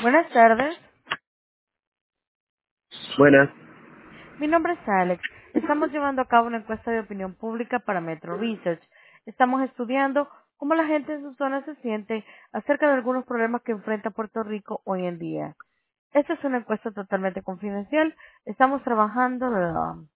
Buenas tardes, Buenas. mi nombre es Alex. Estamos llevando a cabo una encuesta de opinión pública para Metro Research. Estamos estudiando cómo la gente en su zona se siente acerca de algunos problemas que enfrenta Puerto Rico hoy en día. Esta es una encuesta totalmente confidencial. Estamos trabajando